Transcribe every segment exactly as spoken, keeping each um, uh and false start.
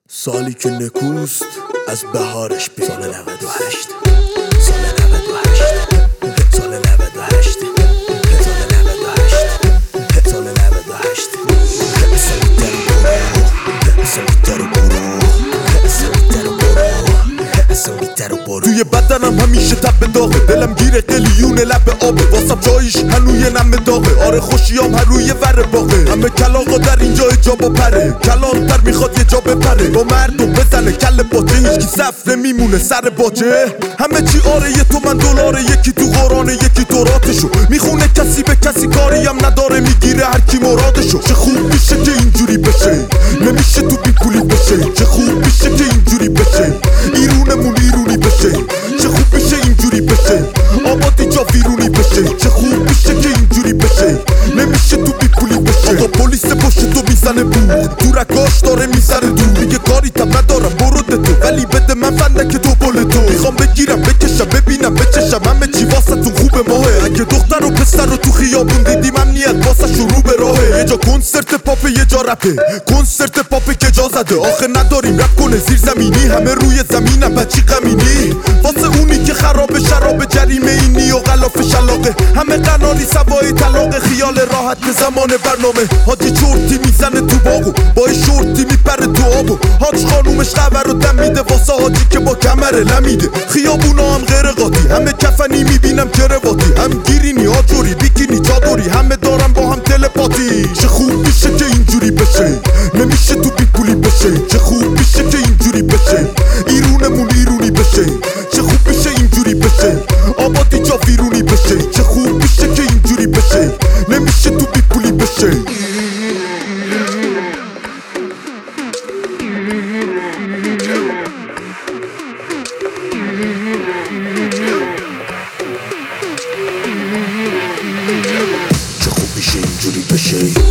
سالی که نکوست از بهارش بی سال نود و هشت سال نود و هشت سال نود و هشت سال نود و هشت سال نود و هشت سالیتر و برو سالیتر و برو سالیتر و برو توی بدنم همیشه تب داغه، دلم گیره قلیون لب آبه، واسم جایش هنوی نم داغه، آره خوشیام هر روی ور باغه، همه کلاغا در اینجا جا و پره، کلانتر میخواد یه جا بپره، با مردم بزنه کل باچه، هیچکی صف نمیمونه سر باچه، همه چی آره یه تومن دلاره، یکی تو قرآنه یکی توراتشو میخونه، کسی به کسی کاری هم نداره، میگیره هر کی مرادشو. چه خوب میشه که اینجوری بشه، نمیشه تو بی پولی بشه، چه خوب میشه که اینجوری بشه، ایرونمون ایرونی بشه، چه خوب میشه اینجوری بشه، آبادی جا ویرونی بشه، چه خوب میشه که اینجوری بشه، نمیشه تو بی پولی بشه. آقا پلیس پشت تو میزنه بوق، تو رکاش داره میزنه دور، میگه کاری تم ندارم برو ده تو، ولی بده من فندک تو بله تو، میخوام بگیرم بکشم ببینم بچشم، همه چی واسه تون خوبه ماهه، اگه دختر و پسر رو تو خیابون دیدیم امنیت واسه شروع به راهه، یه جا کنسرت پاپه یه جا رپه، کنسرت پاپه که جا زده، آخه نداریم رپ کنه زیر زمینی، همه روی زمینم بچی غمینی، واسه اونی که خراب شراب جریمه اینی و غلاف شلاقه، همه قناری سوای طلاق، خیال راحت زمان برنامه، حاجی چورتی میزنه تو باغو، با شورتی میپره تو آبو، حاج خانومش خبر رو دم میده واسه حاجی که با کمر لمیده، خیابونا هم غیر قاطی، همه کفنی میبینم کرواتی، هم گیرینی آجوری بیکینی چادری، همه دارن با هم تلپاتی، چه خوب میشه که اینجوری بشه، نمیشه تو بی پولی بشه، چه خوب میشه که اینجوری بشه، ایرونمون ایرونی بشه، چه خوب میشه اینجوری بشه، آبادی جا ویرونی بشه، چه خوب میشه که اینجوری بشه، نمیشه تو بی پولی بشه. چه خوب میشه اینجوری بشه.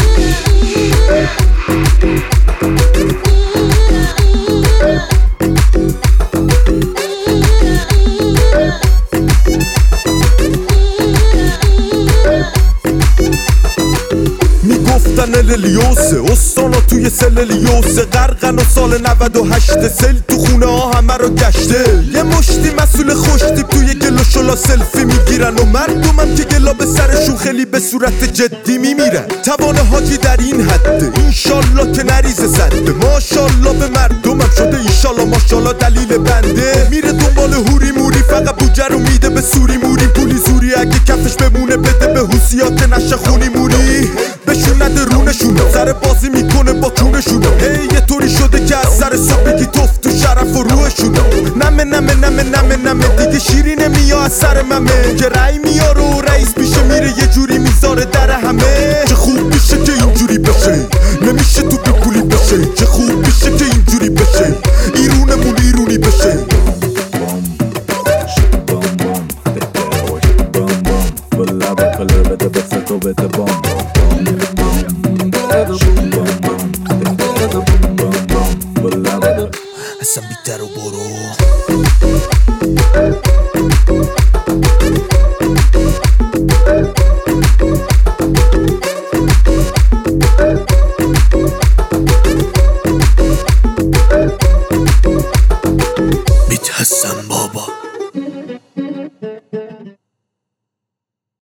میگفتن اللیوسه استانا توی سللیوسه، غرقن و سال نود و هشت سل تو خونه ها همه رو گشته، یه مشتی مسئول خوشتیب توی گل و شلا سلفی میگیرن، و مردمم که گلا به سرشون خیلی به صورت جدی میمیرن، توان حاجی در این حده، اینشالله که نریزه زده، ماشالله به مردمم شده اینشالله ماشالله دلیل بنده، میره دنبال هوری موری فقط بوجه رو میده به سوری موری، پولی زوری اگه کفش بمونه بده به حوسیا که نشه خونی موری، بشون نده رونشونه، سر بازی میکنه با کونشونه، هی یه طوری شده که از سر صبح بگی توف تو شرف و روحشونه، نمه نمه نمه نمه نمه دیگه شیری نمیا از سر ممه، که رای میاره و رئیس میشه میره یه جوری میذاره در همه، چه خوب میشه که اینجوری بشه، نمیشه تو بی پولی بشه، چه خوب میشه که اینجوری بشه، ایرونمون ایرونی بشه. اصلا بیتر و برو